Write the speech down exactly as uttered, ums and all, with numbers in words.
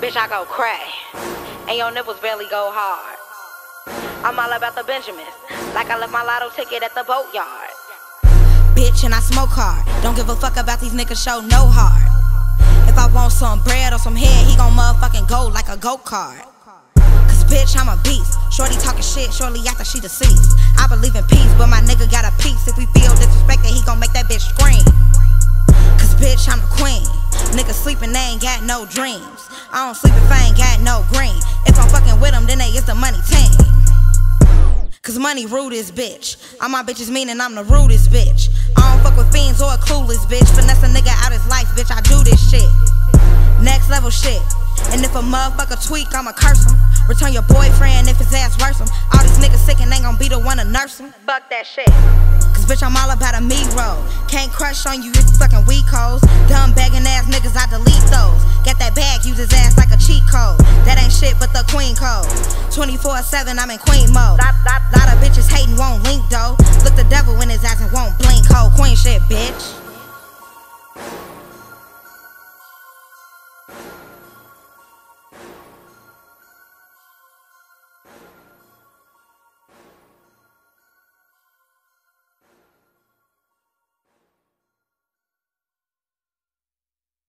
Bitch, I go cray, and your nipples barely go hard. I'm all about the Benjamins, like I left my lotto ticket at the boatyard. Bitch, and I smoke hard. Don't give a fuck about these niggas, show no heart. If I want some bread or some head, he gon' motherfucking go like a go-kart. Cause bitch, I'm a beast. Shorty talking shit shortly after she deceased. I believe in peace, but my nigga got a piece. If we feel disrespected, he gon' make that bitch scream. Cause bitch, I'm the queen. Niggas sleeping, they ain't got no dreams. I don't sleep if I ain't got no green. If I'm fucking with them, then they is the money team. Cause money rudest bitch. All my bitches meaning I'm the rudest bitch. I don't fuck with fiends or a clueless bitch. Finesse a nigga out his life, bitch, I do this shit. Next level shit. And if a motherfucker tweak, I'ma curse him. Return your boyfriend if his ass worse him. All these niggas sick and ain't gon' be the one to nurse him. Fuck that shit. Cause bitch, I'm all about a me roll. Can't crush on you if you fucking weak hoes. Dumb begging ass niggas, I delete those. Get that bag, use his ass like a cheat code. That ain't shit but the queen code. twenty-four seven, I'm in queen mode. Lot, lot, lot of bitches hating, won't link though. Look the devil in his ass and won't blink, ho. Queen shit, bitch.